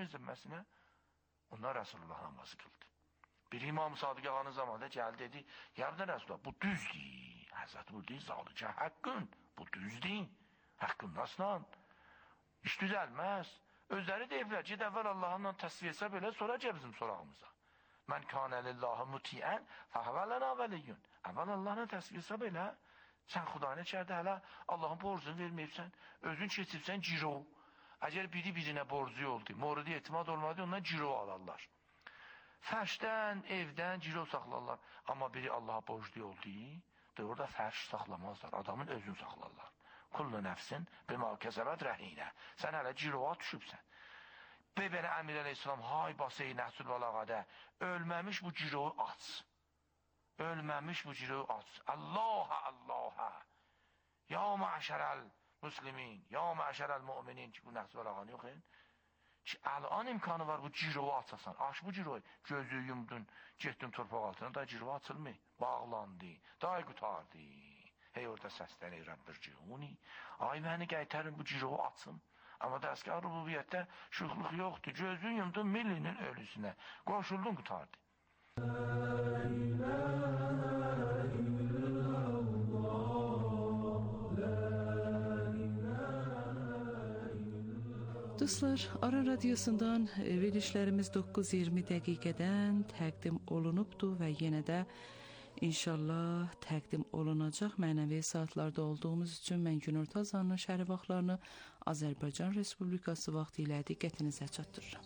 zimməsinə, onlar Rasulullah namazı qıldı. Bir İmam Sadiq ağanın zamanında gəldi, dedi, yardım Rasulullah, bu düzdür. Həzrət buyurdu, zalıca haqqın, bu düzdür. Haqqın nasıl? İş düzəlməz. Özləri deyiblər ki, əvvəl Allah'ınla təsvir etsə belə, sonra gəl bizim sorağımıza. Mən kânə lillahi mutiən, fəhvələnə vəliyyün. Əvvəl Allah'la təsvir etsə belə, sən Xudayına içərdə hələ Allah'ın borcunu verməyibsən, özün keçibsən ciro. Əgər biri birinə borcu oldu, moridi etimad olmadı, ondan ciro alarlar. Fərşdən, evdən ciro saxlarlar. Amma biri Allah'a borclu oldu, orada fərş saxlamazlar, adamın özünü saxlarlar. Kullu nəfsin bimə kəsəbət rəhinə. Sən hələ ciroğa düşübsən. Belə Əmir əleyhissalam, hay basayı nəhsul balağada, ölməmiş bu ciroğu aç. Ölməmiş bu ciroğu aç. Allah'a, Allah'a. Ya məşərəl müslimin, ya məşərəl müminin ki, bu nəhsul balağanı yox edin. Ki, əlan imkanı var bu ciroğu açasan. Aç bu ciroğu. Gözü yumdun, getdin torpaq altına, da ciroğu açılmıyor. Bağlandı, da qutardı. Hey, orada səsləri Rəbbirciuni. Ay, məni qaytarın, bu ciroğu açım. Amma dəstgah rububiyyətdə şuxluq yoxdur. Gözün yumdun millinin ölüsünə. Qoşuldun, qutardı. La ilahe illallah, la ilahe illallah. Dostlar, Aran Radyosundan verilişlərimiz 9:20 dəqiqədən təqdim olunubdur və yenə də İnşallah təqdim olunacaq. Mənəvi saatlarda olduğumuz üçün mən günorta azanının şəhəri vaxtlarını Azərbaycan Respublikası vaxtı ilə diqqətinizə çatdırıram.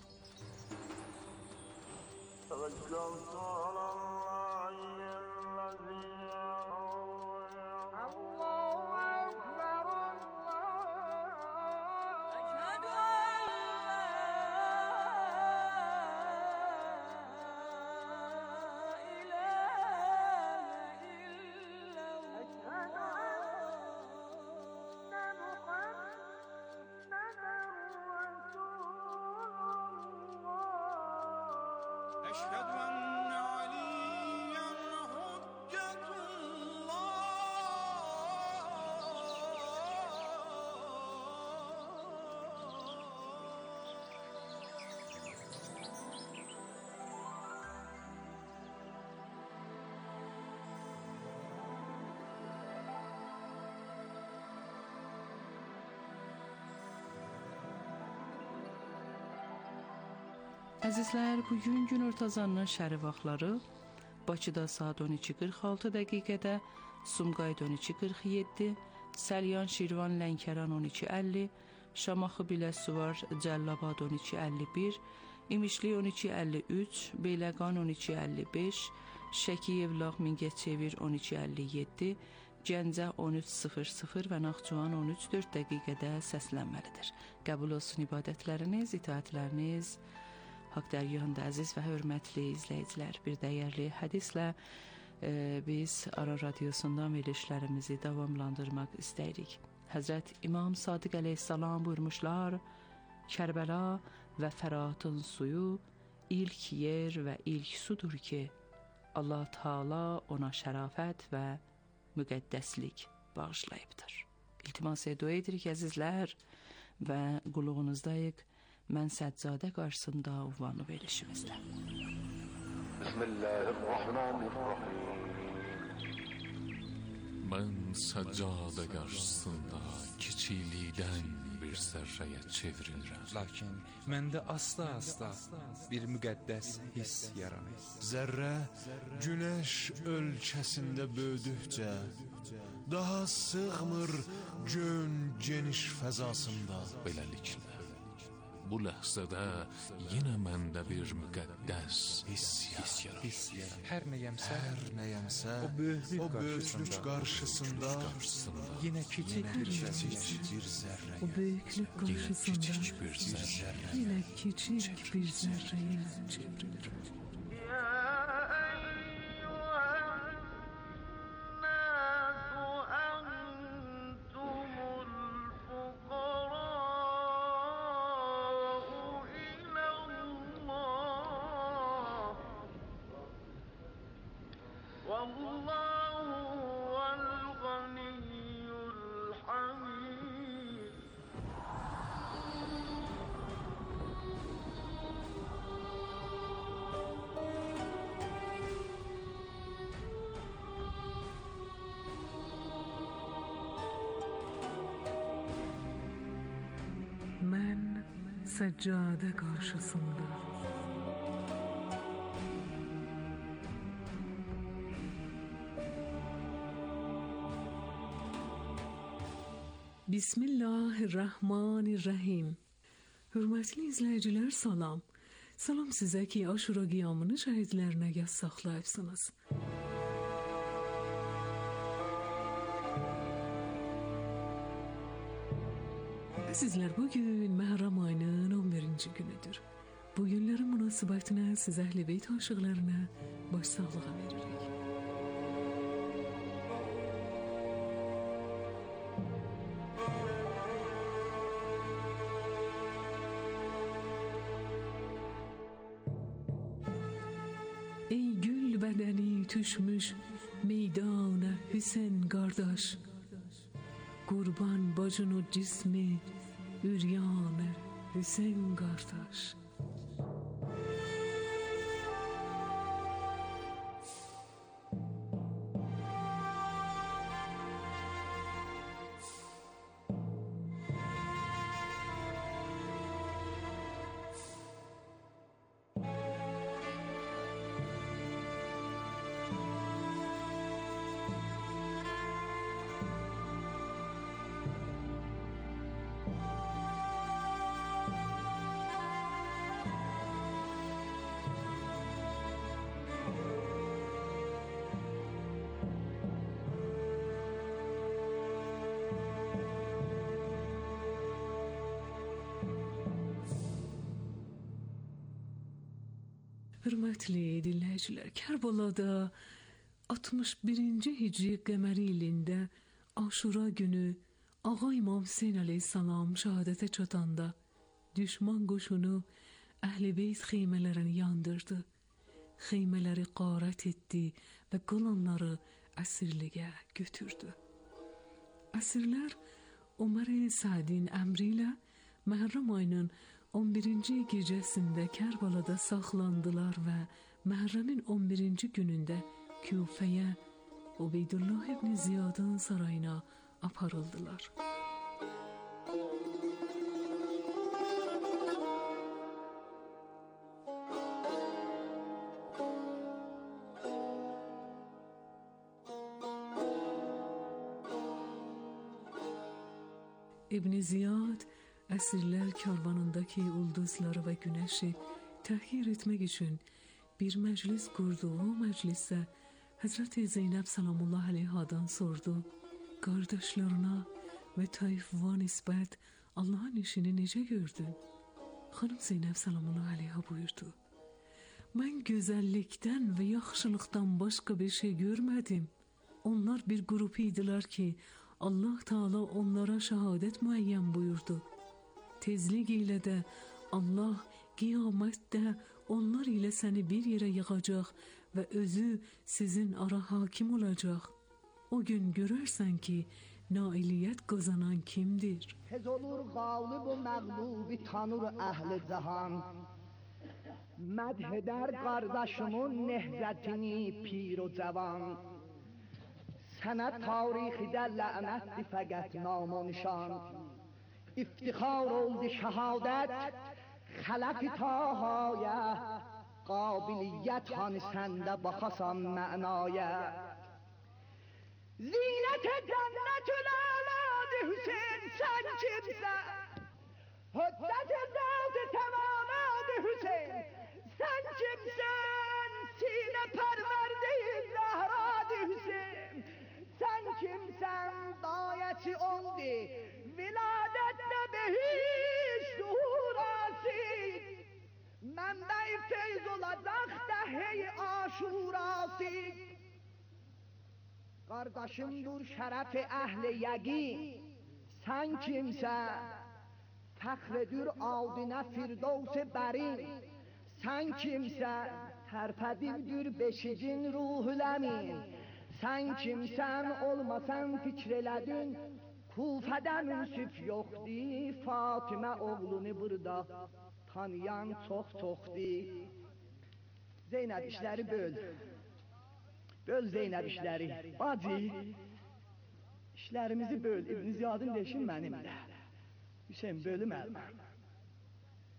Əzizlər, bugün günorta azanının şəhəri vaxtları Bakıda saat 12:46 dəqiqədə, Sumqayıt 12:47, Səlyan, Şirvan, Lənkəran 12:50, Şamaxı, Biləsuvar, Cəllabad 12:51, İmişli 12:53, Beyləqan 12:55, Şəki, Yevlax, Mingəçevir 12:57, Gəncə 13:00 və Naxçıvan 13:04 dəqiqədə səslənməlidir. Qəbul olsun ibadətləriniz, itaətləriniz. Haqq dərgahında əziz və hörmətli izləyicilər, bir dəyərli hədislə biz Aran Radyosundan verilişlərimizi davamlandırmaq istəyirik. Həzrət İmam Sadiq əleyhissalam buyurmuşlar, Kərbəla və Fəratın suyu ilk yer və ilk sudur ki, Allah Taala ona şərafət və müqəddəslik bağışlayıbdır. İltimas dua edirik əzizlər və qulluğunuzdayıq. Mən Səccadə qarşısında uvvanı verilişimizdə. Bismillahirrahmanirrahim. Mən Səccadə qarşısında kiçiklikdən bir zərrəyə çevrilirəm. Lakin məndə asla bir müqəddəs hiss yaranır. Zərrə günəş ölkəsində böyüdükcə daha sığmır gön geniş fəzasında. Beləliklə bu ləhzədə yenə məndə bir müqəddəs hiss yaranır. Hər nəyəmsə o böyüklük qarşısında yenə kiçik bir zərrə. O böyüklük qarşısında yenə kiçik bir zərrəyə çevrilir. seccade karşısında. Bismillahirrahmanirrahim. Hörmətli izləyicilər, salam. Salam sizə ki, Aşura qiyamını şəhidlərinə yad saxlayıbsınız. Sizlər bugün Məhərrəm ayının 11-ci günüdür. Bu günlərin münasibətinə siz Əhl-i Beyt aşıqlarına başsağlığı veririk. Ey gül bədəni düşmüş meydana Hüseyn qardaş, qurban bacını cismi üryanı Hüseyn qardaş. Hörmətli dinləyicilər, Kərbalada 61-ci Hicri qəməri ilində Aşura günü Ağa İmam Hüseyn əleyhissalam şəhadətə çatanda düşman qoşunu Əhl-i Beyt xeymələrini yandırdı, xeymələri qarət etdi və qalanları əsirliyə götürdü. Əsirlər Ömər Sədin əmri ilə Məhərrəm ayının 11-ci gecəsində Kərbalada saxlandılar və Məhərrəmin 11-ci günündə Küfəyə Ubeydullah ibn Ziyadın sarayına aparıldılar. İbn Ziyad əsirlər karvanındakı ulduzları və günəşi təhqir etmək üçün bir məclis qurdu. O məclisdə Həzrəti Zeynəb salamullah əleyhadan sordu: qardaşlarına və tayfıva nisbət Allahın işini necə gördün? Xanım Zeynəb salamullah əleyha buyurdu: mən gözəllikdən və yaxşılıqdan başqa bir şey görmədim. Onlar bir qrup idilər ki, Allah Teala onlara şəhadət müəyyən buyurdu. Tezlik ilə də Allah qiyamətdə onlar ilə səni bir yerə yığacaq və özü sizin ara hakim olacaq. O gün görərsən ki, nailiyyət qazanan kimdir? Tez olur qalib o məğlubi tanır əhl-i cahan, mədh edər qardaşımın nehzətini pir o cavan. Sənə tarixidə lənətdir fəqət nam o nişan, iftixar oldu şəhadət xələfi tahaya, qabiliyyət hani səndə baxasan mənaya. Zinət-i cənnət-ül əladı Hüseyin sən kimsən? Höddət-i zat-ı təvanadı Hüseyin sən kimsən? Sinə pərverdi-i zəhradı Hüseyin sən kimsən? Dayəçi oldu viladətdə behiş duhurası, mənbə-i feyz olacaq dəh-i aşurası. Qardaşımdır şərəf-i əhl-i yəqin, sən kimsən? Fəxr-edir aldinə firdevs-i bərin, sən kimsən? Tərpədirdir beşicin ruhul əmin, sən kimsən? Olmasan fikr elədin, Kufədə münsif yoxdur, Fatimə oğlunu burada tanıyan çox-çoxdur. Zeynəb işləri böl. Böl Zeynəb işləri. Bacı, işlərimizi böl. İbn Ziyadın deşin mənimlə. Hüseyin bölüm əlməm.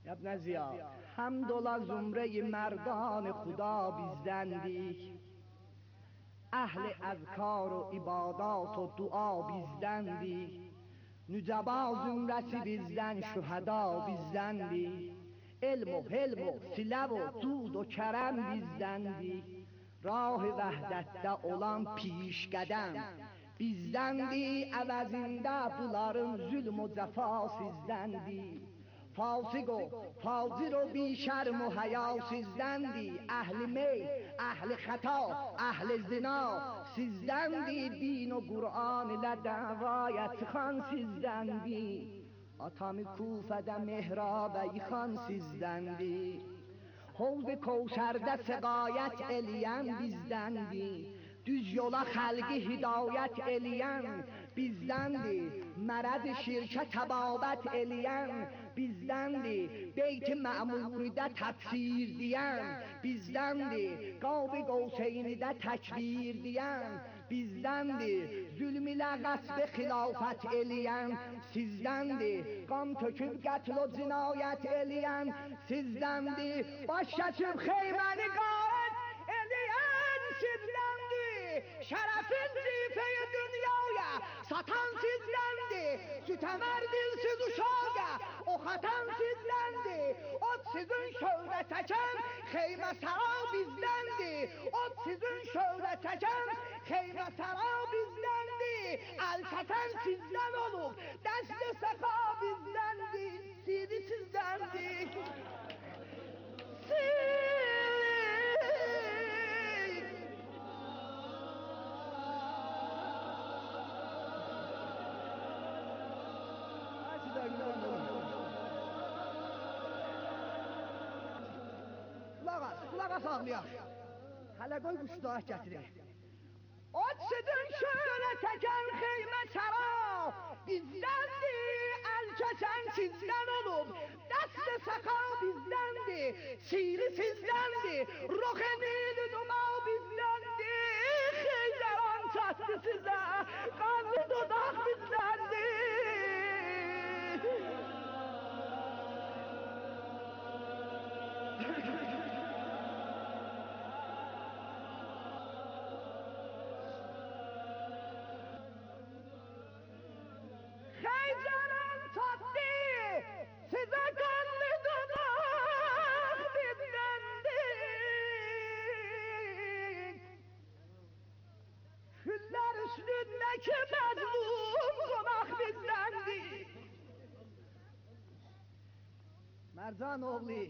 ابن زیاد حمدالله زمره مردان خدا بیزدندی، اهل اذکار و عبادات و دعا بیزدندی، نجبا زمرسی بیزدن شهدا بیزدندی، علم و حلم و سله و زود و کرم بیزدندی، راه وحدت da olan piş qədəm bizdəndi, əvəzində bunların zülm و cəfa sizdəndi. Fasıq o, fazir o, bişərm o həya sizdəndi. Əhli mey, əhli xəta, əhli zina sizdəndi. Din o Qur'an ilə davaya çıxan sizdəndi. Atamı Kufədə mehrabə yıxan sizdəndi. Hovz-i Kevsərdə səqayət eləyən bizdəndi. Düz yola xəlqi hidayət eləyən bizdəndi. Mərəd şirkə təbabət eləyən bizdəndi. Beyt-i məmuridə təfsir deyən bizdəndi. Qab-ı Qovseynidə təkbir deyən bizdəndi. Zülm ilə qəsb xilafət eləyən sizdəndi. Qan töküb qətl o cinayət eləyən sizdəndi. Baş açıb xeyməni qarət eləyən sizdəndi. Şərəfin zifəyi dünyaya satan sizdəndi. Sütəmər dilsiz uşağa oxatan sizdəndi. Ot sizin şöhrə çəkən xeymə səra bizdəndi. Ot sizin şöhrə çəkən xeymə səra bizdəndi. Əl çəkən sizdən olub, dəst-i səqa bizdəndi. Sidi sizdəndi. Qulaq as ağlayaq. Hələ qoy quşdağa gətirir. Ot sizin şöhrə çəkən xeymə səra bizdəndi. Əl kəsən sizdən olub, dəst-i səqa bizdəndi. Siri sizdəndi, ruh-i numa bizdəndi. Xeyzəran çatdı sizə, qanlı dodaq bizdəndi. Xeyzəran çatdı sizə, qanlı dodaq bizdəndi. Güller üstündeki məzlum qonaq bizdəndi. Mərcan oğlu,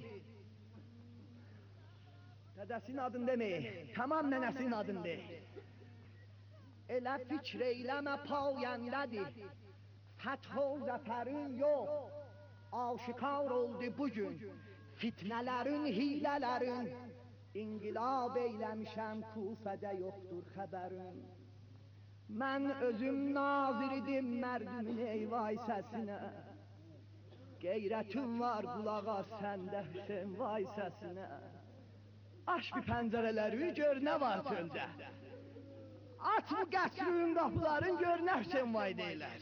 dədəsinin adını demeyi, tamam nənəsinin adını de. Elə fikr eyləmə payəndədir. Fəth o zəfərin yox, aşikar oldu bugün. Fitnələrin, hilələrin, İnqilab eyləmişəm Kufədə yoxdur xəbərin. Mən özüm nazir idim mərdumin eyvay səsinə. Qeyrətim var qulağa səndə Hüseyin vay səsinə. Aç bir pəncərələri gör nə var çöldə. Aç bu qəsrin qapıların gör nə Hüseyin vay deyilər.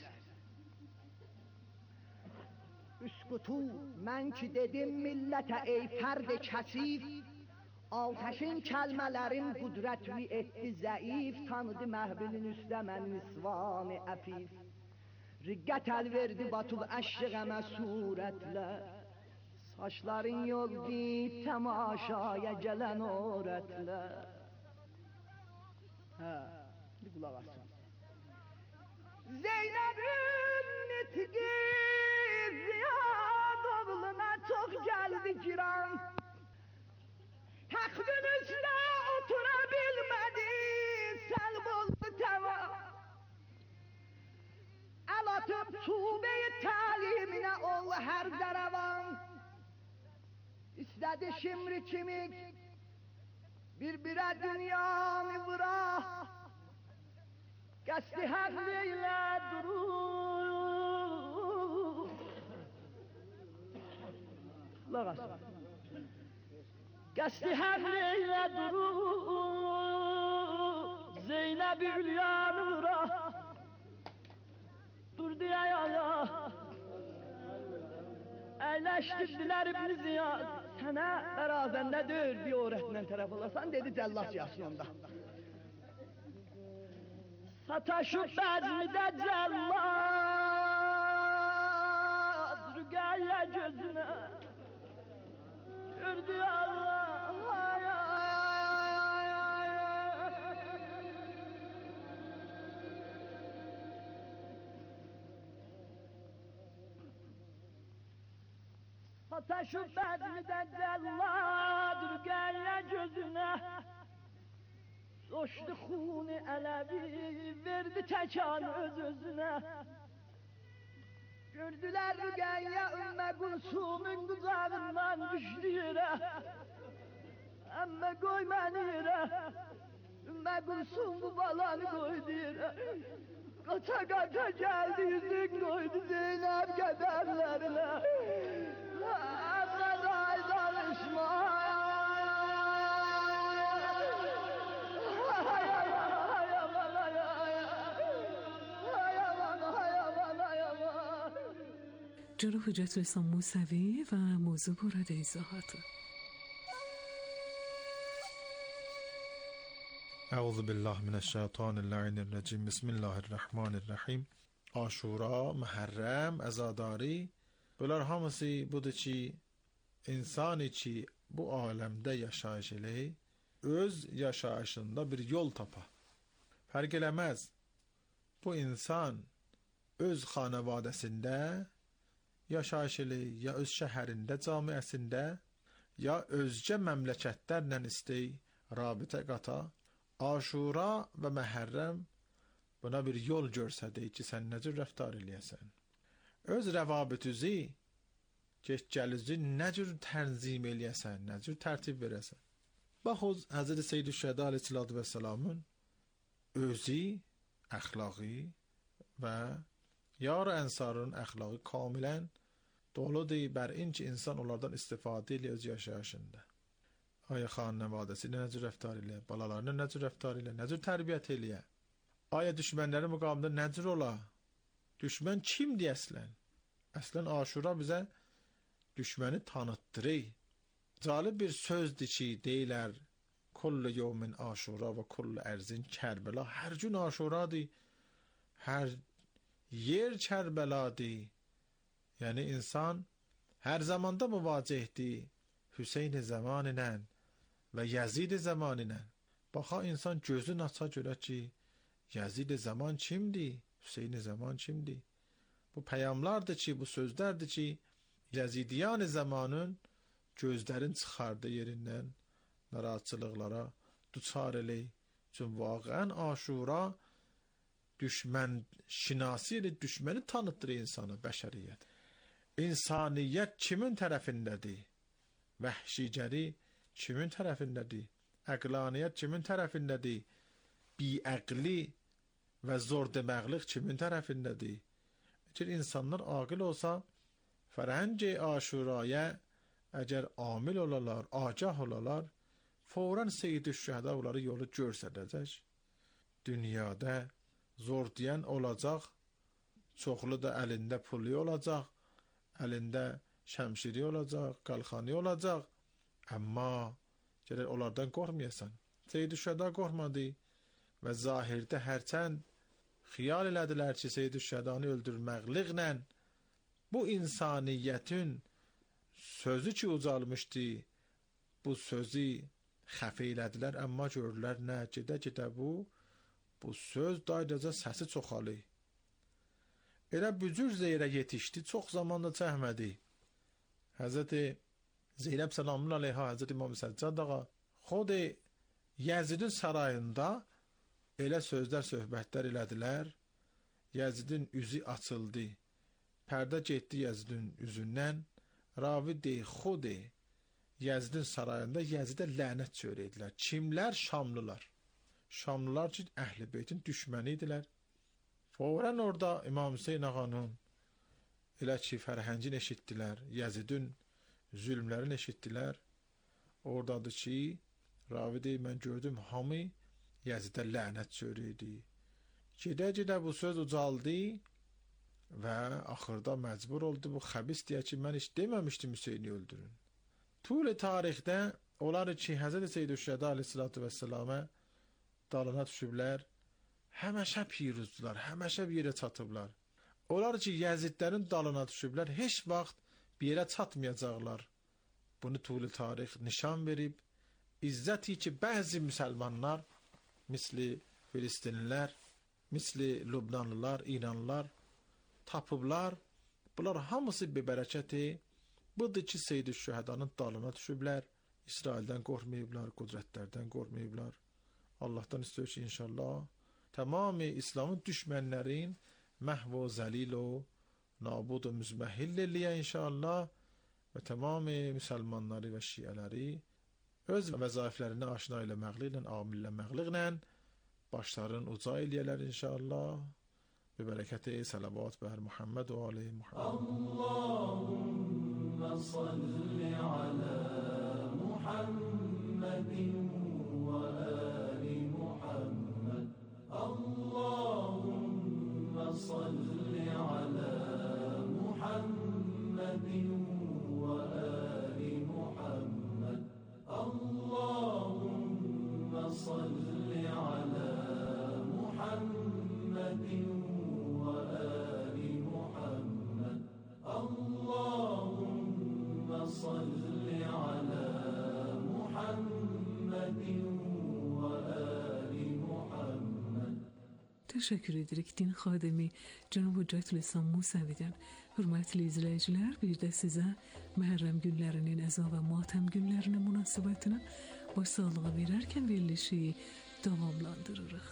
Üskutu mən ki dedim millətə ey fərd-i kəsif, Ateşin kəlmələrin qudrətli etdi zəif, Tanıdı məhbilin üstə mən nisvan-ı əfif. Riqqət əl verdi batıb əşqəmə surətlər, Saçların yoldu təmaşaya gələn orətlər. Bir qulaq asın. Zeynəbin nitqi Ziyad oğluna çox gəldi giran. Taxtın üstə otura bilmədi, səlb oldu təvam. Əl atıb çubeyi təliminə ol hər dərəvan. İstədi şimri kimi bir-birə dünyanı vura. Qəsdi həqliylə durur. Lağas. Qəsdi həqliylə durur. Zeynəb-i Hülyanı vura. Durdu ayaya. Əyləşdirdilər İbn Ziyad. Sənə bərazəndə deyil, bir öğretindən tərəf olasan, dedi cəllat yaşında. Sataşıb bəzmidə cəllat, Rüqəyyə gözünə gördü Allah. Ay, ay, ay, ay, ay. Sataşıb bəzmidə cəllat, Rüqəyyə gözünə coşdu xuni Ələvi, verdi təkan öz-özünə. Gördülər Rüqəyyə Ümmə Kulsumun qucağından düşdü yerə. Əmmə qoy məni yerə, Ümmə Kulsum bu balanı qoydu yerə. Qaça qaça gəldi, yüzün qoydu Zeynəb qədərlərinə. Əmmə day danışma. جناب حجت الاسلام موسوی و موضوع مورد ایضاحات. اعوذ بالله من الشیطان اللعین الرجیم. بسم الله الرحمن الرحیم. Aşura, Muharrem, azadari, bunlar hamısı budur ki, insan içi bu alemde yaşayış ile öz yaşayışında bir yol tapa. Fark eləməz, bu insan öz xanavadəsində yaşayış ile, ya öz şəhərində, camiəsində, ya özcə məmləkətlərlə istəy, rabitə qata, Aşura və Muharrem buna bir yol görsədik ki, sən necür rəftar eləyəsən. Öz rəvabitüzü, geçgəlizi necür tənzim eləyəsən, necür tərtib verəsən. Baxız, Həzrət Seyyid-i Şəhədə aleyhissalatu vesselamın özü, əxlaqı və yar ənsarın əxlaqı kamilən doludur bər inki insan onlardan istifadə eləyir öz yaşayışında. Aya xanəvadəsi necür rəftar eləyir, balalarına necür rəftar eləyir, necür tərbiyyət eləyir. Aya düşmənləri müqamında necür ola? Düşmən kimdir əslən? Əslən Aşura bizə düşməni tanıtdırır. Cəlib bir sözdür ki, deyilər, kullu yevmin Aşura və kullu ərzin Kərbəla. Hər gün Aşuradır, hər yer Kərbəladır. Yəni insan hər zamanda müvacihdir Hüseyin zamanı ilə və Yazid zamanı ilə. Baxa insan gözünü aça görə ki, Yazid zaman kimdir, Hüseyin zaman kimdir? Bu peyamlardır ki, bu sözlərdir ki, Yazidiyan zamanın gözlərin çıxardı yerindən narahatçılıqlara duçar eləyir. Çünki vaqəən Aşura düşmən şinasi ilə düşməni tanıtdır insana, bəşəriyyət. İnsaniyyət kimin tərəfindədir? Vəhşicəri kimin tərəfindədir? Əqlaniyyət kimin tərəfindədir? Biəqli və zor deməqlik kimin tərəfindədir? Əgər insanlar aqil olsa, fərhəng-i Aşuraya əgər amil olalar, agah olalar, fौरən Seyyid-i Şəhədə onları yolu görsədəcək. Dünyada zor deyən olacaq, çoxlu da əlində pulu olacaq, əlində şəmşiri olacaq, qalxanı olacaq. Amma gərək onlardan qorxmayasan. Seyyid-i Şəhədə qorxmadı və zahirdə hərçənd xiyal elədilər ki, Seyyid-i Şəhədanı öldürməkliklə bu insaniyyətin sözü ki ucalmışdı, bu sözü xəfə elədilər, amma görürlər nə, gedə-gedə bu söz dayıca səsi çoxalır. Elə bücür zeyrə yetişdi, çox zamanda çəhmədi. Həzrəti Zeynəb salamın aleyha, Həzrəti İmam Səccad ağa, xod Yazidin sarayında elə sözlər, söhbətlər elədilər. Yazidin üzü açıldı. Pərdə getdi Yazidin üzündən. Ravi dey, xod Yazidin sarayında Yazidə lənət söylədilər. Kimlər? Şamlılar. Şamlılar ki, Əhl-i Beytin düşməni idilər. Fौrən orada İmam Hüseyin ağanın elə ki, fərhəngin eşitdilər, Yazidin zülmlərini eşitdilər. Oradadır ki, ravi deyir, mən gördüm, hamı Yazidə lənət söyləydi. Gedə-gedə bu söz ucaldı, və axırda məcbur oldu bu xəbis deyə ki, mən heç deməmişdim Hüseyni öldürün. Tul tarixdə onlar ki, Həzrət Seyyid-ü-Şühəda aleyhissalatu vesselamə dalına düşüblər, həməşə piruzdular, həməşə bir yerə çatıblar. Onlar ki, Yəzidlərin dalına düşüblər, heç vaxt bir yerə çatmayacaqlar. Bunu tul tarix nişan verib, izzəti ki, bəzi müsəlmanlar, misli Filistinlilər, misli Lübnanlılar, İranlılar tapıblar. Bunlar hamısı bir bərəkəti budur ki, Seyyid-ü-Şühədanın dalına düşüblər. İsraildən qorxmayıblar, qudrətlərdən qorxmayıblar. Allahdan istəyir ki, inşallah tamamı İslamın düşmənlərin məhv və zəlil və nabud və müzməhil eləyə inşallah və tamamı müsəlmanları və şiələri öz vəzaiflərini aşina eləməklə, amilləməklə başlarını uca eləyələr inşallah. ببركته صلوات بر محمد وآل محمد. اللهم صل على محمد وآل محمد. اللهم صل على محمد وآل محمد. اللهم صل على محمد وآل محمد. اللهم صل على محمد وآل محمد. Teşekkür edirik din xadimi Cənab Hüccətül İslam Musəvidən. Hörmətli izləyicilər, bir də sizə Məhərrəm günlərinin, əza və matəm günlərinin münasibətinə başsağlığı verərkən verilişi davamlandırırıq.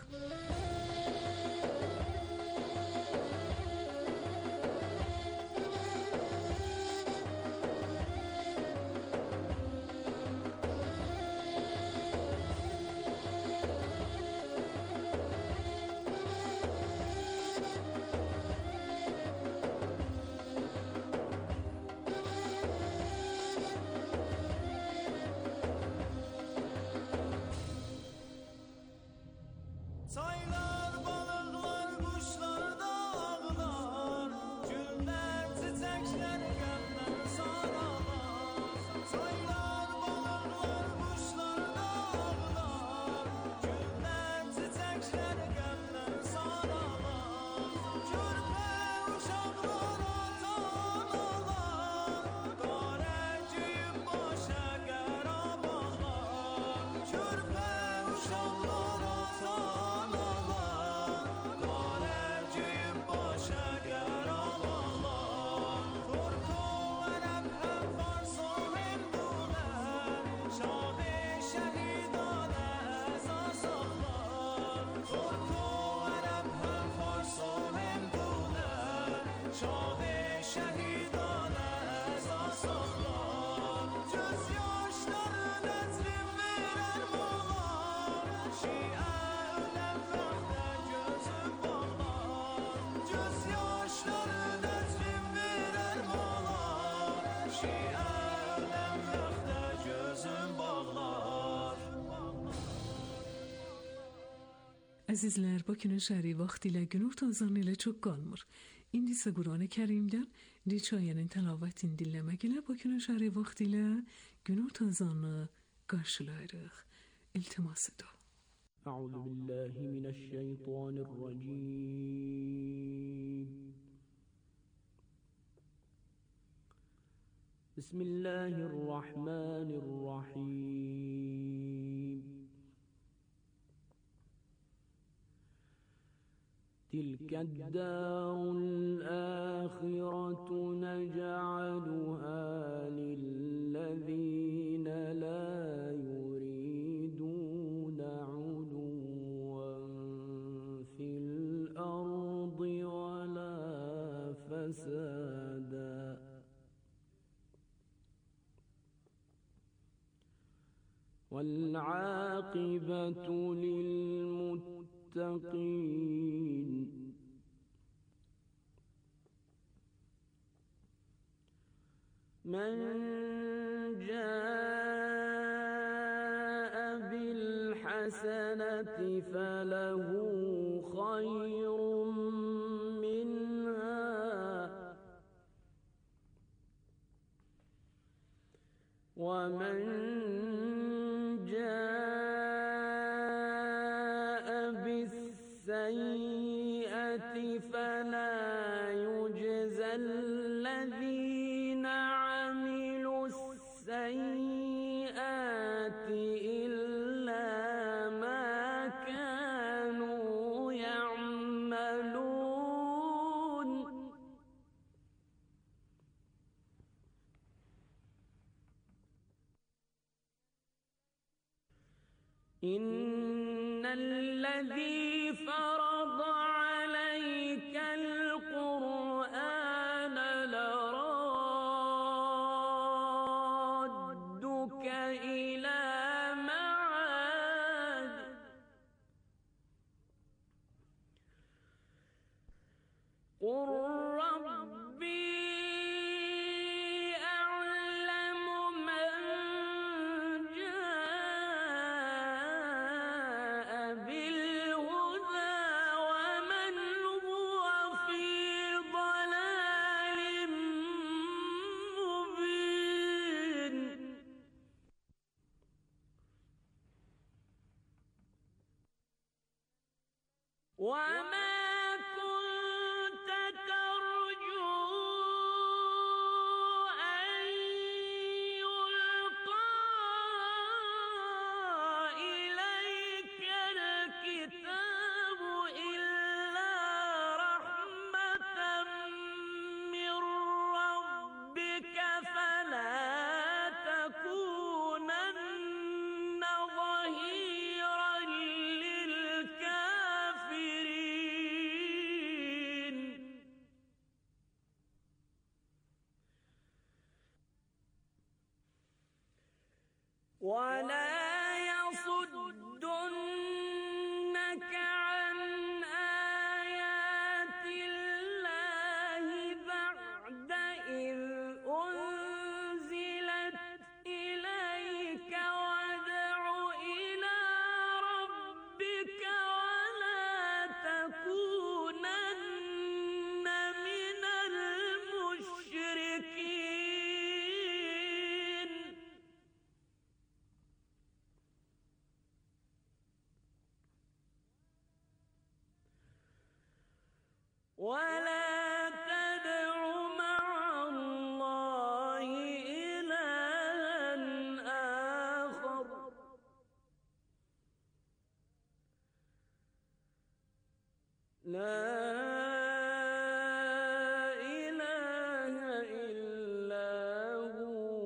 Əzizlər, Bakının şəhəri vaxtilə günorta azanı ilə çox qalmır. İndi isə Quran-ı Kərimdən neçə ayənin təlavətini dinləmək ilə Bakının şəhəri vaxtilə günorta azanı qarşılayırıq. İltimasıdır. Əuzu billahi mineşşeytanirracim. Bismillahirrahmanirrahim. تلك الدار الآخرة نجعلها للذين لا يريدون علوا في الأرض ولا فسادا والعاقبة للمتقين من جاء بالحسنة فله خير منها ومن جاء بالسيئة فلا يجزى الذين عملوا السيئات إلا ما كانوا يعملون إن الذي فرض عليك القرآن لرادك إلى معاد قل ربي أعلم من جاء بالهدى ومن هو في ضلال مبين وما كنت ترجو أن يلقى إليك الكتاب إلا رحمة من ربك فلا تكونن ظهيرا للكافرين ولا يصدنك عن آيات الله بعد إذ أنزلت إليك وادع إلى ربك ولا تكونن من المشركين ولا تدع مع الله إلها آخر لا إله إلا هو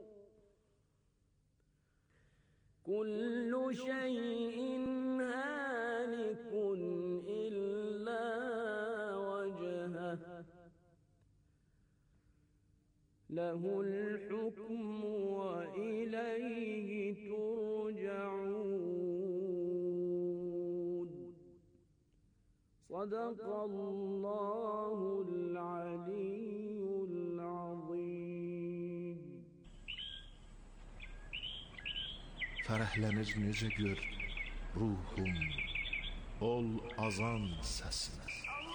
كل شيء هالك إلا وجهه له الحكم وإليه ترجعون صدق الله العلي العظيم Fərəhlənir necə gör ruhum ol azan səsinə.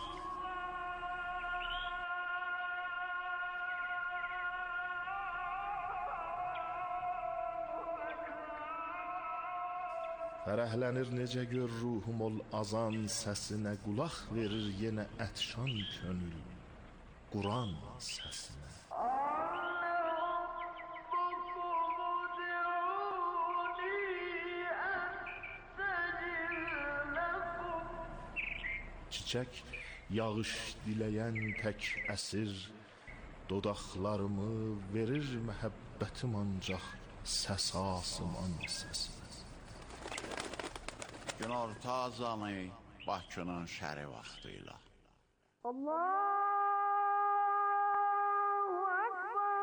Fərəhlənir necə gör ruhum ol azan səsinə, qulaq verir yenə ətşan könül Quran səsinə. Çiçək yağış diləyən tək əsir, dodaqlarımı verir məhəbbətim ancaq səs asıman səsinə. Günorta azanı Bakının şəri vaxtıyla. Allahu Ekber,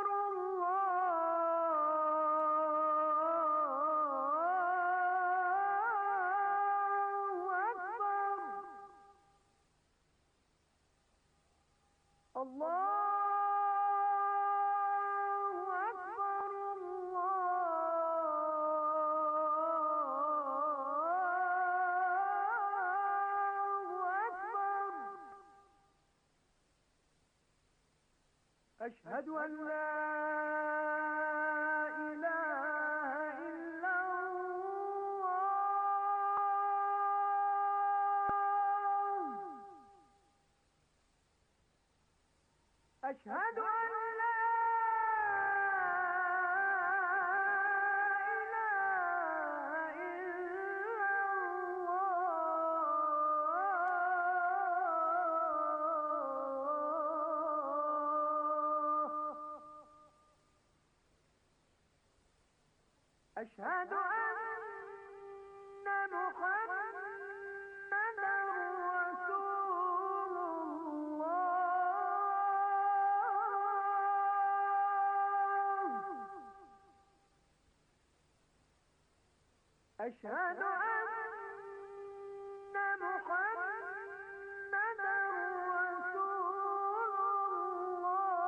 Allahu Ekber, Allahu Ekber, أشهد أن لا إله أشهد أن لا إله إلا الله أشهد أن محمدا رسول الله أشهد أن محمدا رسول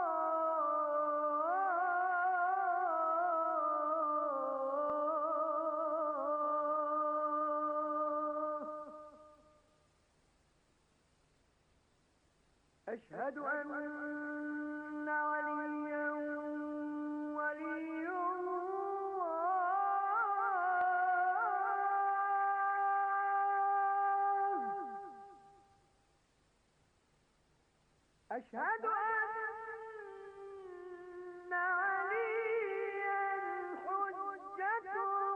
الله أشهد أن عليا ولي الله أشهد أن عليا حجة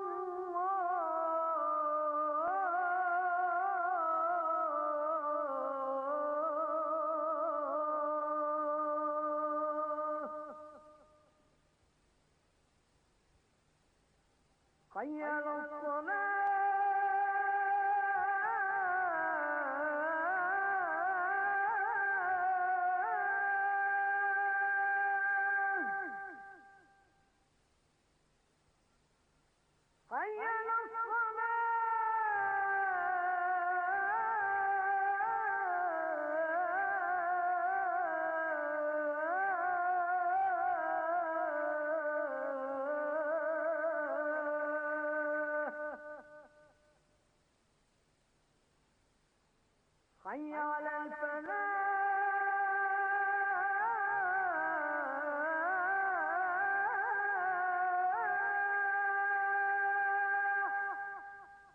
الله حي على الصلاة حي على الصلاة حي على الفلاح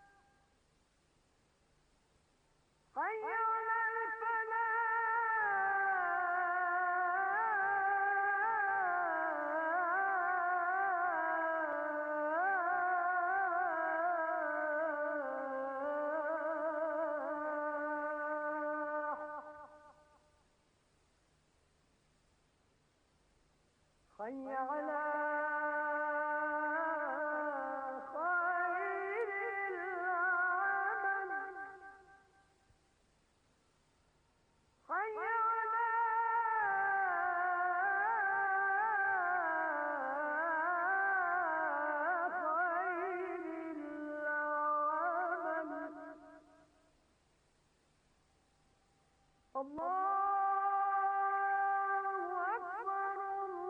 حي على الفلاح حي على خير العمل حي على خير العمل الله أكبر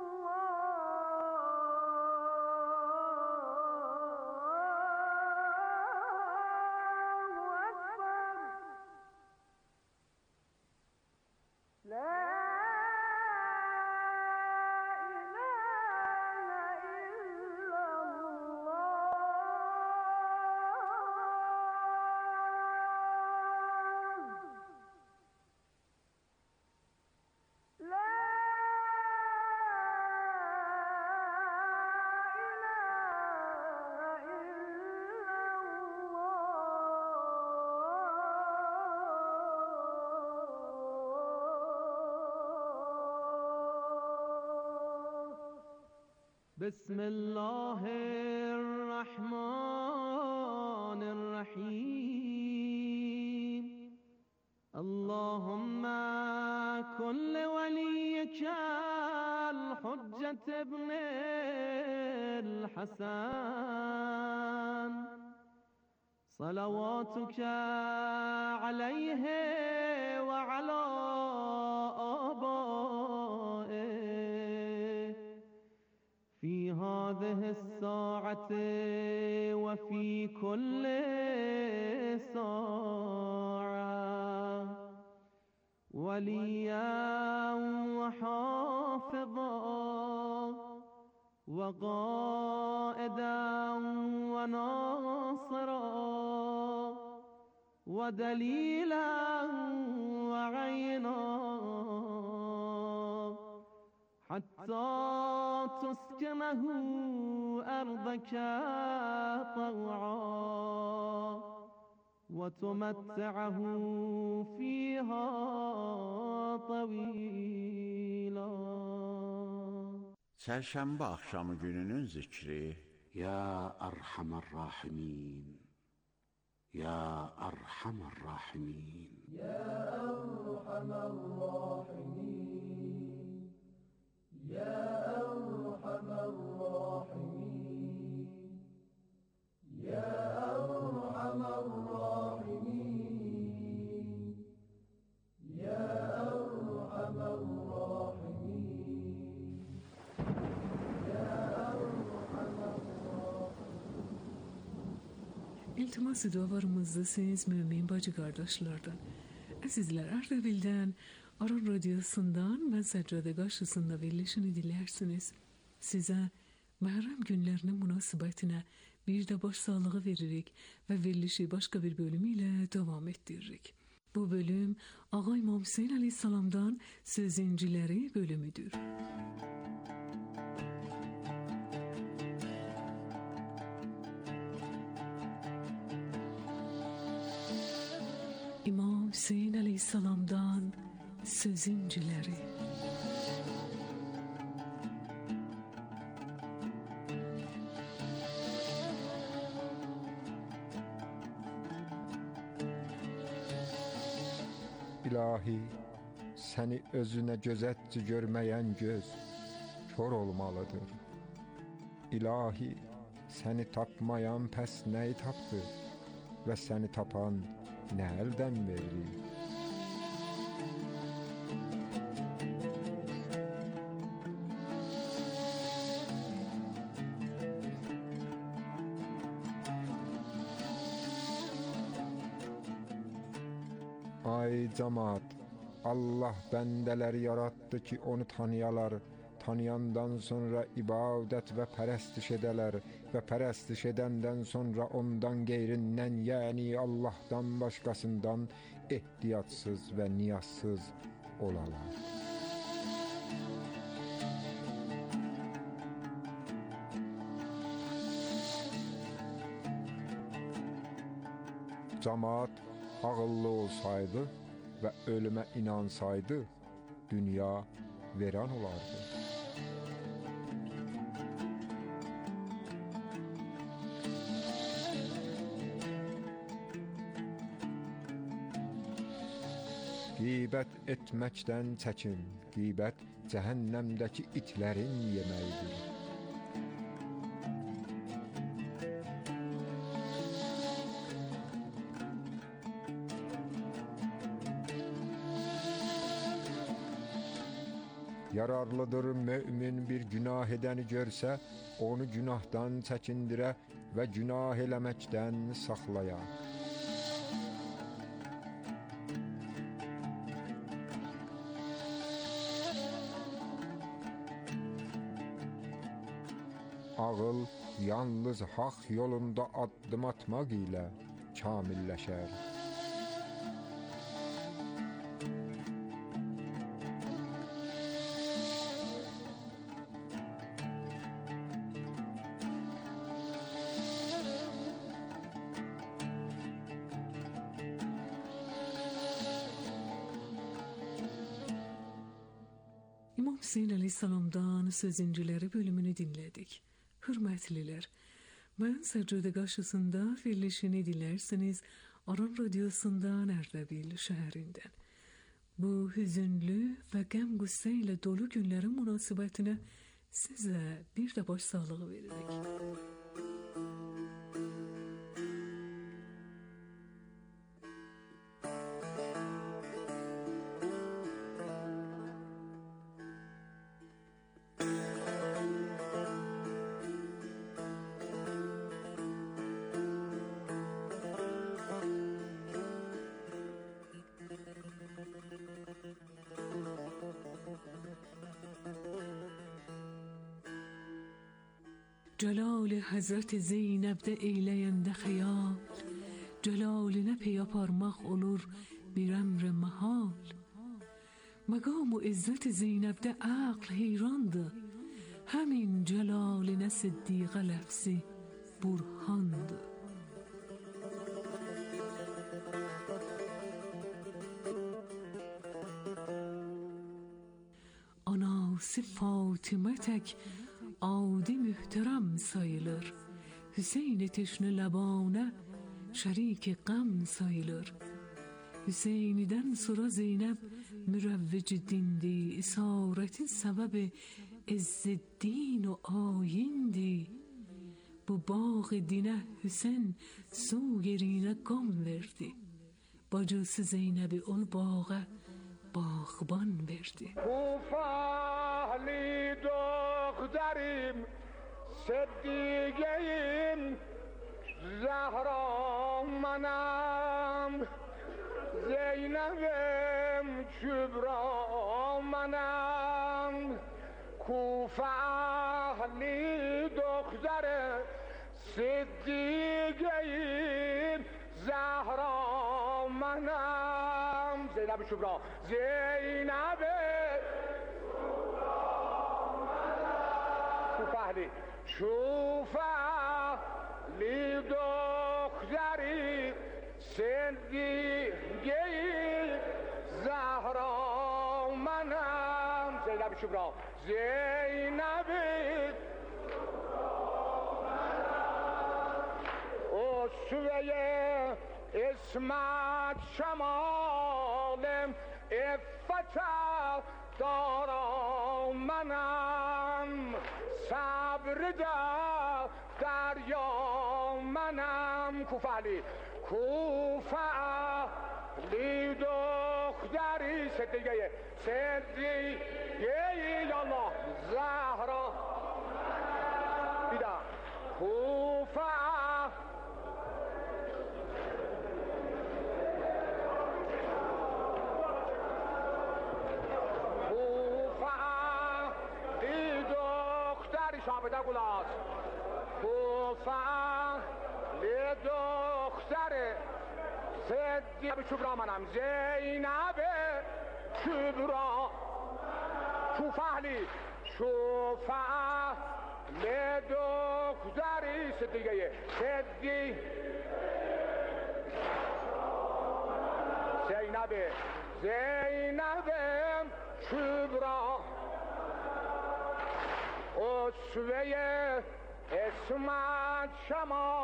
الله أكبر لا إله إلا الله لا إله إلا الله بسم الله الرحمن الرحيم اللهم كن لوليك الحجة ابن الحسن صلواتك عليه وعلى آبائه في هذه الساعة وفي كل ساعة وليا وحافظا وقائدا وناصرا ودليلا وعينا له أرضك طوعا وتمتعه فيها طويلا. Çərşənbə axşamı gününün zikri. Ya Erhamer Rahimin, Ya Erhamer Rahimin, Ya Erhamer Rahimin, Ya Erhamer Rahimin, Ya Erhamer Rahimin, Ya Erhamer Rahimin, Ya Erhamer İltimas dualarımızdasınız mümin bacı kardeşlerden. Azizler, Ardabil'den, Aran Radyosu'ndan ve Seccade karşısında verilişini dilersiniz. Size Muharrem günlerinin münasebetine bir de başsağlığı veririk ve verilişi başka bir bölümüyle devam ettiririk. Bu bölüm Ağa İmam Hüseyin Aleyhisselam'dan Söz İncileri bölümüdür. İmam Hüseyin Aleyhisselam'dan Söz İncileri. İlahi, səni özünə gözətçi görməyən göz kör olmalıdır. İlahi, səni tapmayan pəs nəyi tapdı və səni tapan nə əldən verdi? Ay cemaat, Allah bəndələri yarattı ki onu tanıyalar, tanıyandan sonra ibadət və pərəstiş edələr və pərəstiş edəndən sonra ondan qeyrindən, yəni Allahdan başqasından ehtiyatsız və niyazsız olalar. Cemaat ağıllı olsaydı və ölümə inansaydı, dünya veran olardı. Qeybət etməkdən çəkin, qeybət cəhənnəmdəki itlərin yeməyidir. Yararlıdır mümin bir günah edəni görsə, onu günahdan çəkindirə və günah eləməkdən saxlaya. Ağıl yalnız haq yolunda addım atmaq ilə kamilləşər. İmam Hüseyin Aleyhisselam'dan Söz İncileri bölümünü dinledik. Hürmetliler, ben Seccade karşısında verilişini dilerseniz Aran Radyosu'ndan Erdebil şehrinden. Bu hüzünlü ve gəm gusseyle dolu günlerin münasebetine size bir de başsağlığı veririk. Celal Hazreti Zeynep'de eyleyende xeyal, celaline peyaparmak olur bir emr mahal. Maqam-ı İzzet-i Zeynep'de aql heyrandı, همین جلال نه صدیقه لفظی برهاند. Anası Fatıma tek adi mühterem sayılır. Hüseyin teşne labane şerik gam sayılır. Hüseyin'den sonra Zeynep mürevvec dindi. İsareti sebebi izzeddin o ayindi. Bu bağ dine Hüseyin su yerine gam verdi. Bacısı Zeynep'i ol bağa باغبان verdi. Kufahli doktorim, Seddiqeyim, Zahram manam, Zeynep'im, Kübram manam. Kufahli doktorim, Seddiqeyim, Zahram manam. Zeynep-i Kübra, Zeynep-i Küfahli, Küfahli doktori, Seddiqeyi Zahra manam. Zeynep-i Kübra, Zeynep-i o süveye اسمت شمالم افتا دارم منم صبر دریا منم کوفعلی دختری صدیقه یالله زهرا بیدم شابده گلاس کوفه دختر صدیقه کبرا منم زینب کبرا کوفهلی دختری صدیقه زینب کبرا اسوه اسمت شما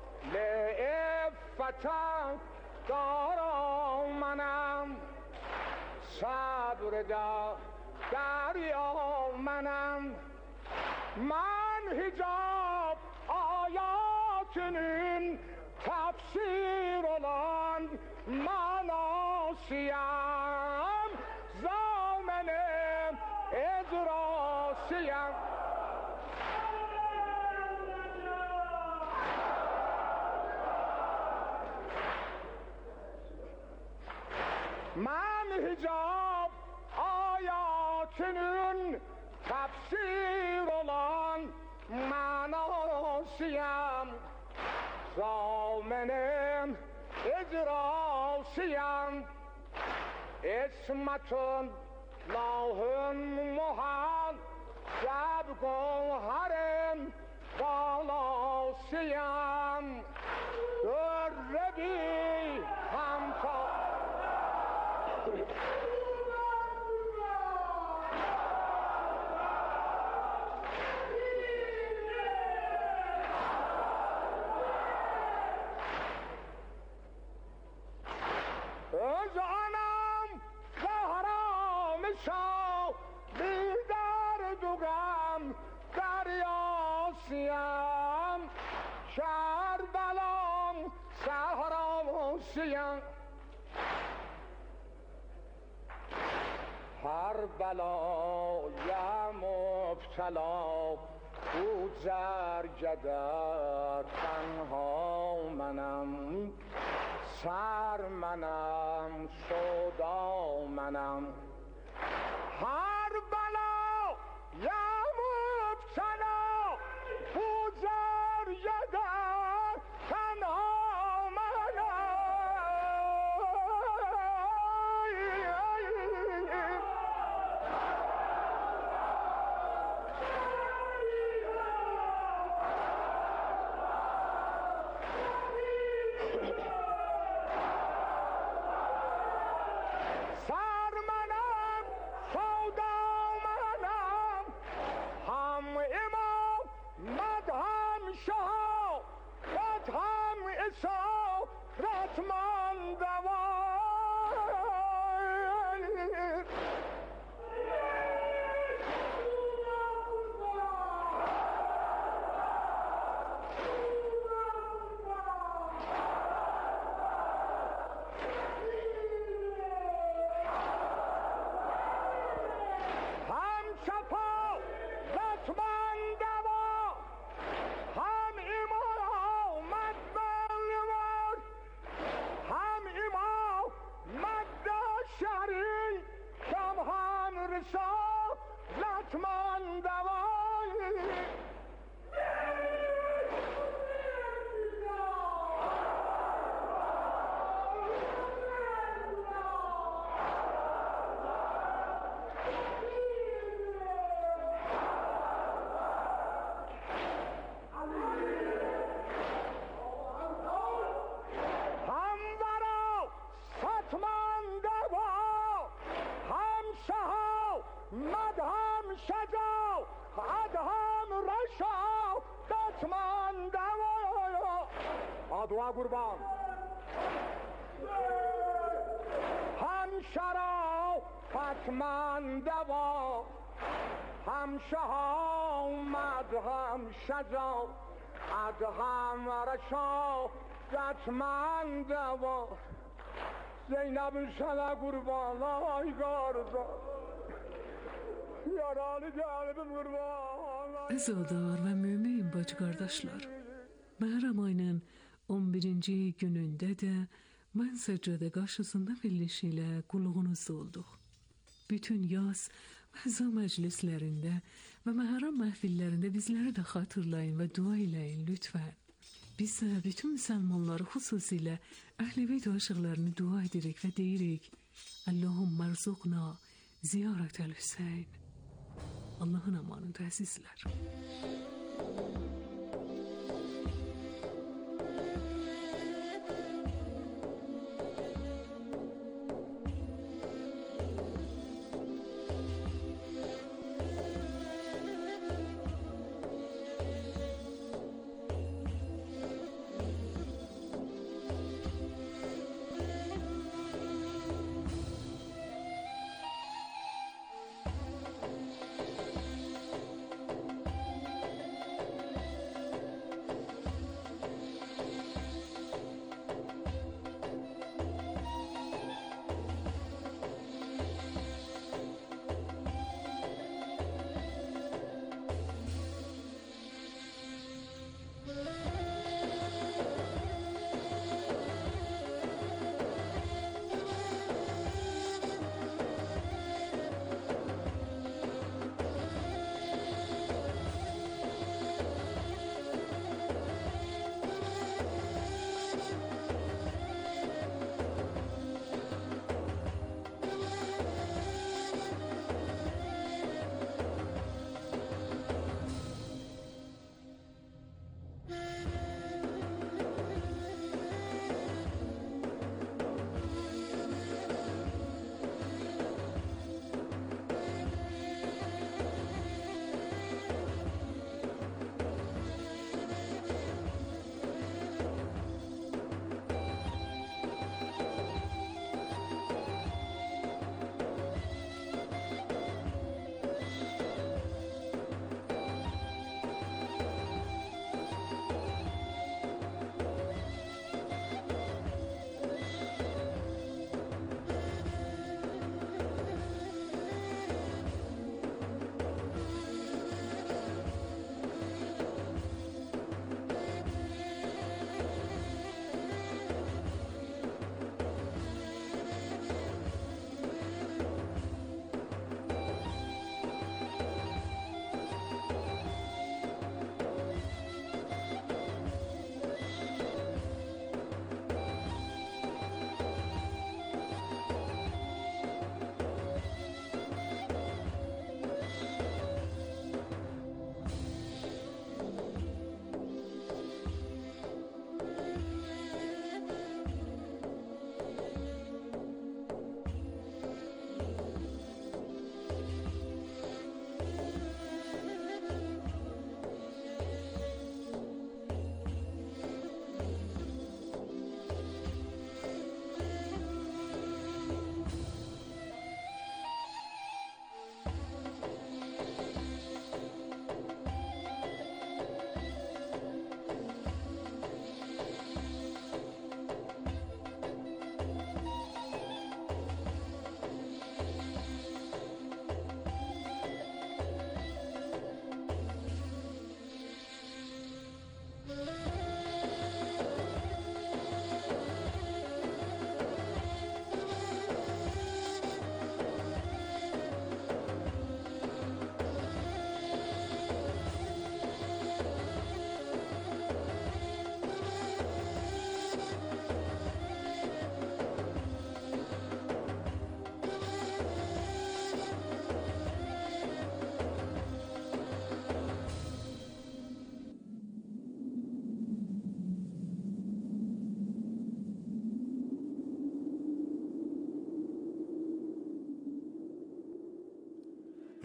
لعفتا دارم منم صبر دریا منم من هجاب آیاتının tefsir olan manasıyam zamenim edrasıyam. من hicab ayatının tefsir olan manasıyam zamenim icrasıyam ismetun lahın muhal şeb goharim balasıyam dörrebi hamsa öz anam Zahram şah bir dugam deryasıyam Kerbelam Zahramsıyam her belaya mubtela bu zergeder tenha menam سر منم سودا منم هر بلا یا مبتلا بوزر یدر تنها منم دعا قربان هم شرافت من دوا هم شهامت هم شجاعت هم رشادت من دوا زینب شده قربان آی گارزا yaralı canım kurban. Əzadar və mömin bacı qardaşlar, Bəhram ayının 11-ci günündə də mən səccadə qarşısında birləşi ilə qulluğunuzda olduq. Bütün yaz və əza məclislərində və məhram məhfillərində bizləri də xatırlayın və dua eləyin lütfən. Biz də bütün müsəlmanları xüsusilə Əhl-i Beyt aşıqlarını dua edirik və deyirik: Allahumma rzuqna ziyarətəl Hüseyn. Allahın amanında əzizlər.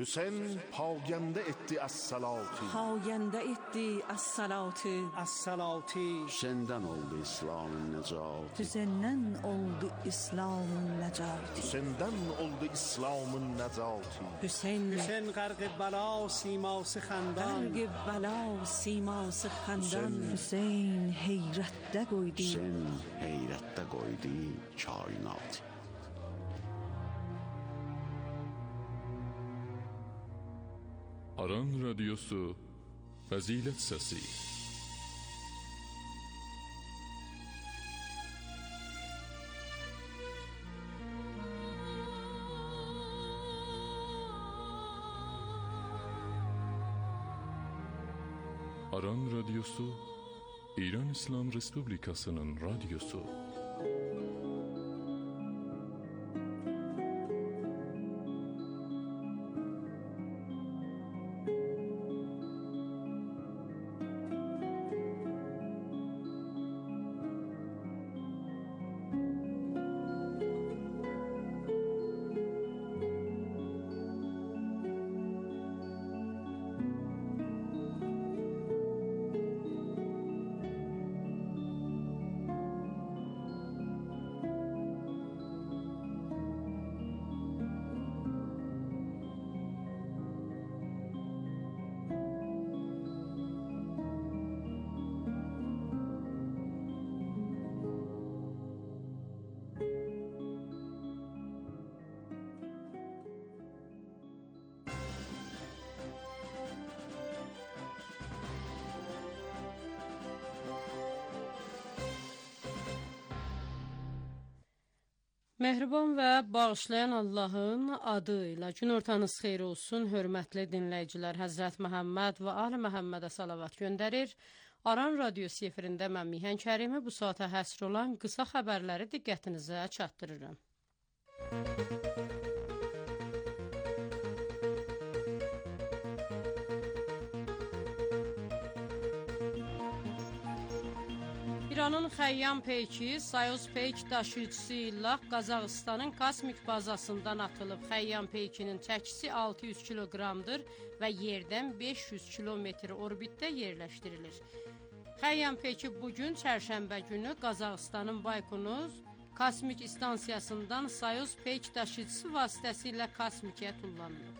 Hüseyin pagəndə etdi əs-salati. payende etti as-salatı. Hüseyin'den oldu İslam'ın necat. Hüseyin'den oldu İslam'ın necati. Hüseyin'dən oldu İslamın nəcati. Hüseyin غرق بلا سیماس خندان. غرق بلا سیماس خندان. Hüseyin heyrette koydu. Hüseyin heyrette koydu kainat. Aran Radyosu Fazilet Səsi. Aran Radyosu İran İslam Respublikasının radyosu. Mehriban və bağışlayan Allahın adı ilə günortanız xeyir olsun, hörmətli dinləyicilər. Həzrət Məhəmməd və Ali Məhəmmədə salavat göndərir. Aran Radyosu efirində mən Mihan Kərimi bu saata həsr olan qısa xəbərləri diqqətinizə çatdırıram. İranın Xəyyam peyki Soyuz peyk daşıyıcısı ilə Qazaxıstanın kosmik bazasından atılıb. Xəyyam peykinin çəkisi 600 kiloqramdır və yerdən 500 kilometr orbitdə yerləşdirilir. Xəyyam peyki bugün çərşənbə günü Qazaxıstanın Baykonur kosmik istansiyasından Soyuz peyk daşıyıcısı vasitəsilə kosmikə tullanılıb.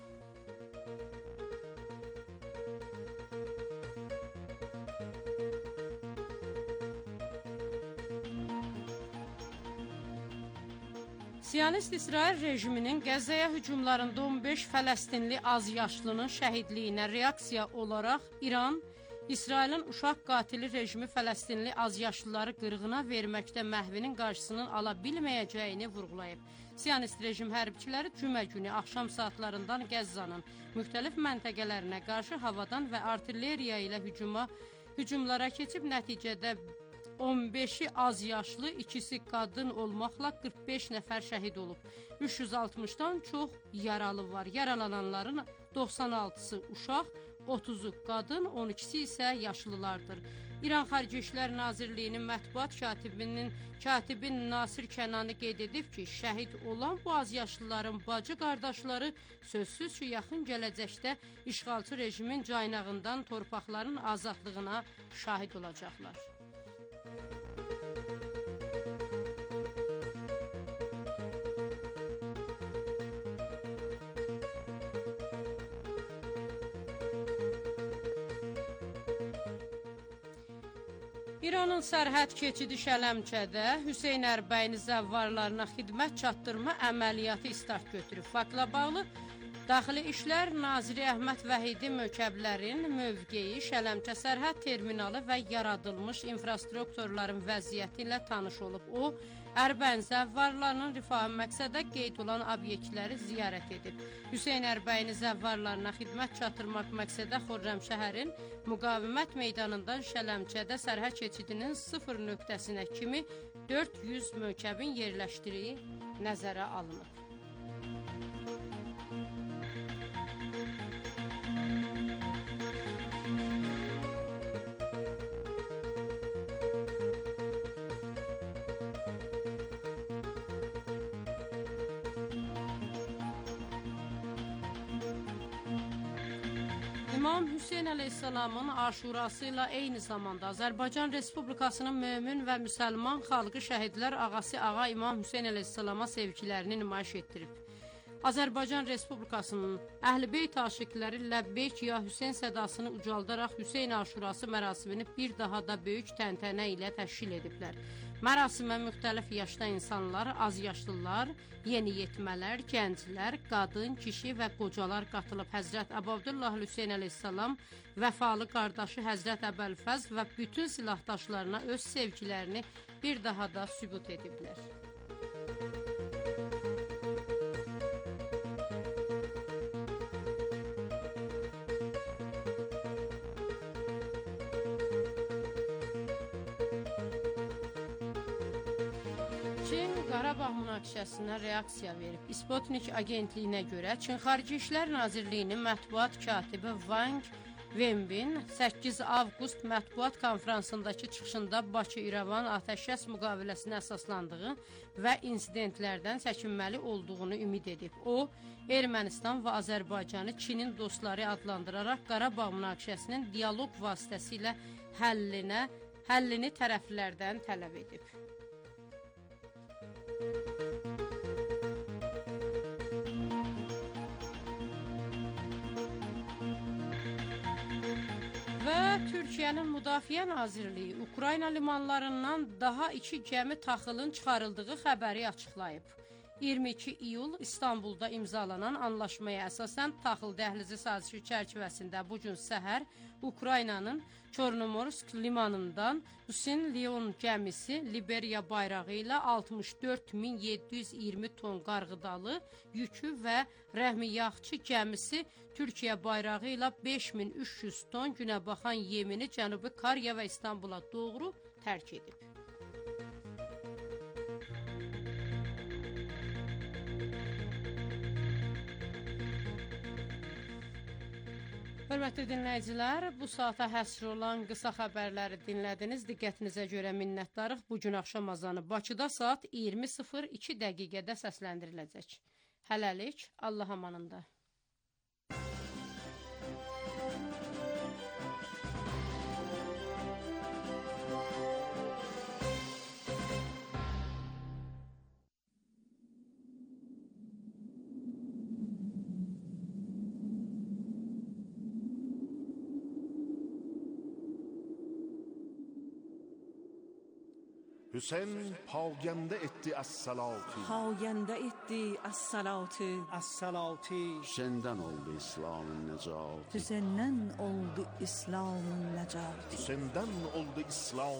Siyonist İsrail rejiminin Qəzzaya hücumlarında 15 Fələstinli azyaşlının şəhidliyinə reaksiya olaraq İran, İsrailin uşaq qatili rejimi Fələstinli azyaşlıları qırğına verməkdə məhvinin qarşısının ala bilməyəcəyini vurğulayıb. Siyonist rejim hərbçiləri cümə günü axşam saatlarından Qəzzanın müxtəlif məntəqələrinə qarşı havadan və artilleriya ilə hücumlara keçib, nəticədə 15-i az yaşlı, ikisi qadın olmaqla 45 nəfər şəhid olub. 360-dan çox yaralı var. Yaralananların 96-sı uşaq, 30-u qadın, 12-si isə yaşlılardır. İran Xarici İşlər Nazirliyinin mətbuat katibi Nasir Kənani qeyd edib ki, şəhid olan bu az yaşlıların bacı qardaşları sözsüz ki, yaxın gələcəkdə işğalçı rejimin caynağından torpaqların azadlığına şahid olacaqlar. İranın sərhəd keçidi Şələmçədə Hüseyn Ərbəyini zəvvarlarına xidmət çatdırma əməliyyatı start götürüb. Faktla bağlı Daxili İşlər Naziri Əhməd Vəhidi Mökəblərin mövqeyi, Şələmçə sərhəd terminalı və yaradılmış infrastrukturların vəziyyəti ilə tanış olub. O, Ərbəyin zəvvarlarının rifahı məqsədə qeyd olan obyektləri ziyarət edib. Hüseyn Ərbəyini zəvvarlarına xidmət çatdırmaq məqsədə Xürrəmşəhərin Müqavimət meydanından Şələmçədə sərhəd keçidinin 0 nöqtəsinə kimi 400 mökəbin yerləşdiriyi nəzərə alınıb. İmam Hüseyn əleyhissalamın aşurası ilə eyni zamanda Azərbaycan Respublikasının mömin və müsəlman xalqı şəhidlər ağası Ağa İmam Hüseyn əleyhissalama sevgilərini nümayiş etdirib. Azərbaycan Respublikasının Əhl-i-Beyt aşiqləri Ləbbeyk ya Hüseyn sədasını ucaldaraq Hüseyn aşurası mərasimini bir daha da böyük təntənə ilə təşkil ediblər. Mərasimə müxtəlif yaşda insanlar, az yaşlılar, yeniyetmələr, gənclər, qadın, kişi və qocalar qatılıb. Həzrət Əbu Abdullah Hüseyn əleyhissalam vəfalı qardaşı Həzrət Əbəlfəz və bütün silahdaşlarına öz sevgilərini bir daha da sübut ediblər. Çin Qarabağ münaqişəsinə reaksiya verib. Sputnik agentliyinə görə Çin Xarici İşlər Nazirliyinin mətbuat katibi Wang Wenbin 8 avqust mətbuat konfransındakı çıxışında Bakı-İrəvan atəşkəs müqaviləsinə əsaslandığı və insidentlərdən çəkinməli olduğunu ümid edib. O, Ermənistan və Azərbaycanı Çinin dostları adlandıraraq Qarabağ münaqişəsinin dialoq vasitəsilə həllini tərəflərdən tələb edib. Və Türkiyənin Müdafiə Nazirliyi Ukrayna limanlarından daha 2 gəmi taxılın çıxarıldığı xəbəri açıqlayıb. 22 iyul İstanbulda imzalanan anlaşmaya əsasən taxıl dəhlizi sazişi çərçivəsində bu gün səhər Ukraynanın Çornomorsk limanından Hüseyn Leon gəmisi Liberiya bayrağı ilə 64.720 ton qarğıdalı yükü və rəhmiyaxçı gəmisi Türkiyə bayrağı ilə 5.300 ton günəbaxan yemini Cənubi Kariya və İstanbula doğru tərk edib. Hörmətli dinləyicilər, bu saata həsr olan qısa xəbərləri dinlədiniz. Diqqətinizə görə minnətdarıq. Bugün axşam azanı Bakıda saat 20:02 dəqiqədə səsləndiriləcək. Hələlik, Allah amanında. Hüseyin pagəndə etdi əs-salati. Pagəndə etdi əs-salati. Əs-salati. Hüseyndən oldu İslamın nəcatı. Hüseyndən oldu İslamın nəcatı. Hüseyndən oldu İslam